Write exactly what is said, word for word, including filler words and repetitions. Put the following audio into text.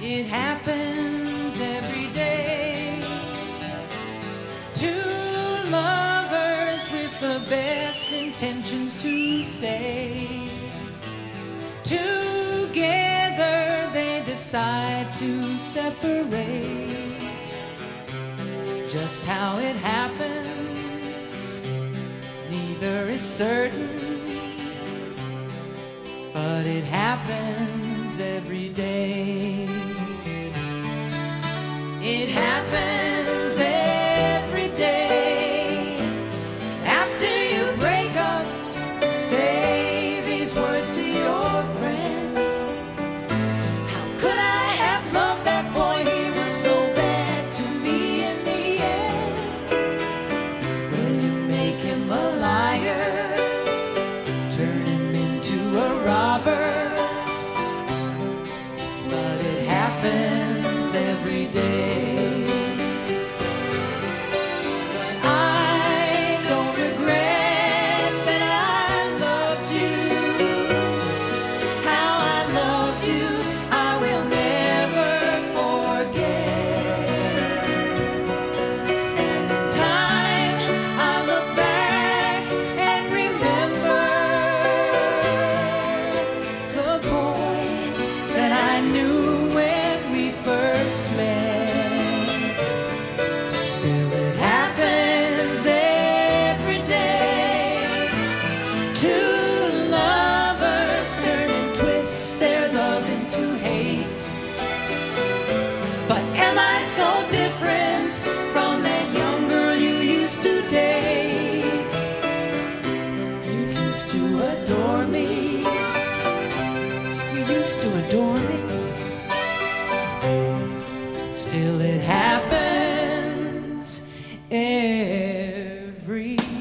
It happens every day. Two lovers with the best intentions to stay. Together they decide to separate. Just how it happens, neither is certain, but it happens every day. It happens every day. After you break up, say these words to your friends. How could I have loved that boy? He was so bad to me in the end. Well, you make him a liar, turn him into a robber, but it happens every day. Still it happens every day. Two lovers turn and twist their love into hate. But am I so different from that young girl you used to date? You used to adore me. You used to adore me. Still it happens every